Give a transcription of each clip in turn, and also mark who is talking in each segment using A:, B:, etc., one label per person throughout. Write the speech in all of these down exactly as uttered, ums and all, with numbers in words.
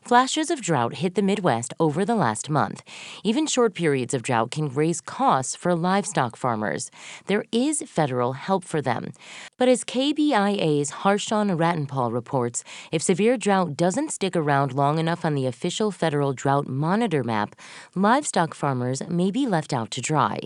A: Flashes of drought hit the Midwest over the last month. Even short periods of drought can raise costs for livestock farmers. There is federal help for them. But as K B I A's Harshawn Rattenpaul reports, if severe drought doesn't stick around long enough on the official federal drought monitor map, livestock farmers may be left out to dry.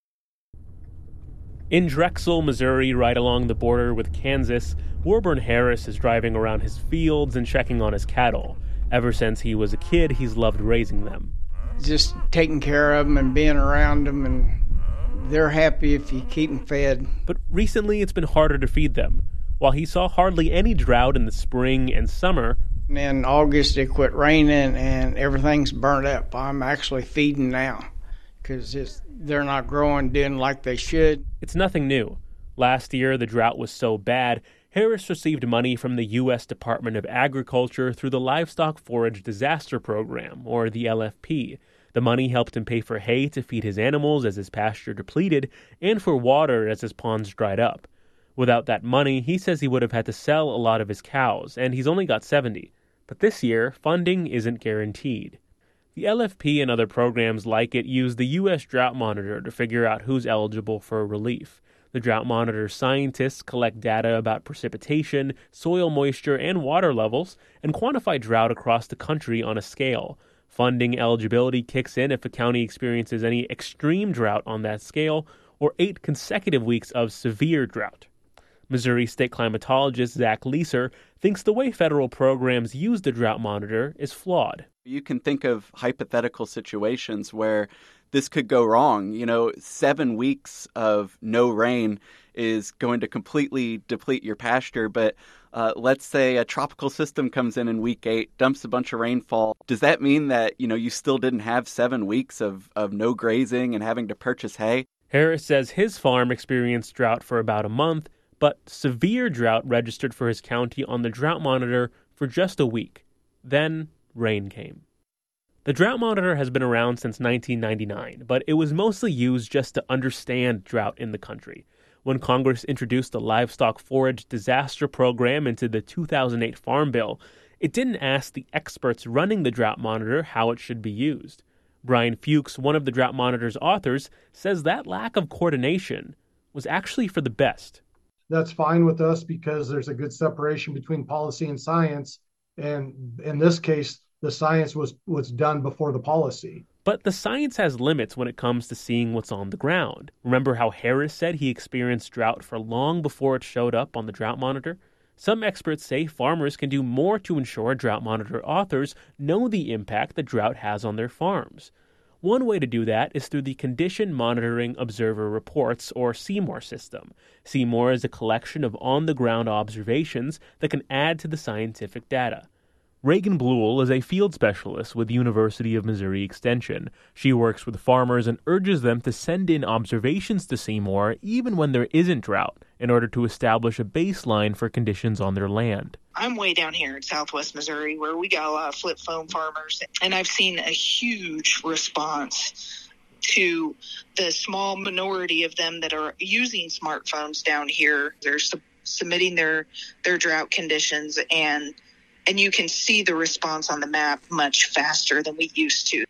B: In Drexel, Missouri, right along the border with Kansas, Wilburn Harris is driving around his fields and checking on his cattle. Ever since he was a kid, he's loved raising them.
C: Just taking care of them and being around them, and they're happy if you keep them fed.
B: But recently, it's been harder to feed them. While he saw hardly any drought in the spring and summer,
C: and in August, it quit raining and everything's burnt up. I'm actually feeding now because they're not growing, doing like they should.
B: It's nothing new. Last year, the drought was so bad, Harris received money from the U S Department of Agriculture through the Livestock Forage Disaster Program, or the L F P. The money helped him pay for hay to feed his animals as his pasture depleted, and for water as his ponds dried up. Without that money, he says he would have had to sell a lot of his cows, and he's only got seventy. But this year, funding isn't guaranteed. The L F P and other programs like it use the U S Drought Monitor to figure out who's eligible for relief. The Drought Monitor scientists collect data about precipitation, soil moisture, and water levels, and quantify drought across the country on a scale. Funding eligibility kicks in if a county experiences any extreme drought on that scale, or eight consecutive weeks of severe drought. Missouri state climatologist Zach Leeser thinks the way federal programs use the Drought Monitor is flawed.
D: You can think of hypothetical situations where this could go wrong. You know, seven weeks of no rain is going to completely deplete your pasture, but uh, let's say a tropical system comes in in week eight, dumps a bunch of rainfall. Does that mean that, you know, you still didn't have seven weeks of, of no grazing and having to purchase hay?
B: Harris says his farm experienced drought for about a month, but severe drought registered for his county on the Drought Monitor for just a week. Then rain came. The Drought Monitor has been around since nineteen ninety-nine, but it was mostly used just to understand drought in the country. When Congress introduced the Livestock Forage Disaster Program into the two thousand eight Farm Bill, it didn't ask the experts running the Drought Monitor how it should be used. Brian Fuchs, one of the Drought Monitor's authors, says that lack of coordination was actually for the best.
E: That's fine with us because there's a good separation between policy and science. And in this case, the science was, was done before the policy.
B: But the science has limits when it comes to seeing what's on the ground. Remember how Harris said he experienced drought for long before it showed up on the Drought Monitor? Some experts say farmers can do more to ensure Drought Monitor authors know the impact that drought has on their farms. One way to do that is through the Condition Monitoring Observer Reports, or C M O R system. C M O R is a collection of on-the-ground observations that can add to the scientific data. Reagan Bluell is a field specialist with University of Missouri Extension. She works with farmers and urges them to send in observations to C M O R even when there isn't drought, in order to establish a baseline for conditions on their land.
F: I'm way down here in southwest Missouri where we got a lot of flip phone farmers, and I've seen a huge response to the small minority of them that are using smartphones down here. They're su- submitting their, their drought conditions, and and you can see the response on the map much faster than we used to.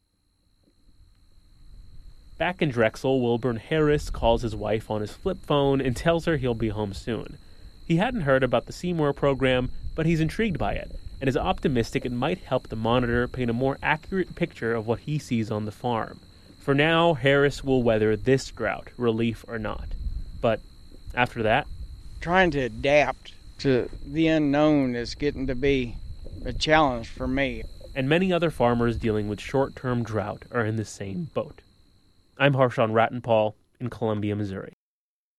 B: Back in Drexel, Wilburn Harris calls his wife on his flip phone and tells her he'll be home soon. He hadn't heard about the C M O R program, but he's intrigued by it, and is optimistic it might help the monitor paint a more accurate picture of what he sees on the farm. For now, Harris will weather this drought, relief or not. But after that,
C: trying to adapt to the unknown is getting to be a challenge for me.
B: And many other farmers dealing with short-term drought are in the same boat. I'm Harshawn Rattenpaul in Columbia, Missouri.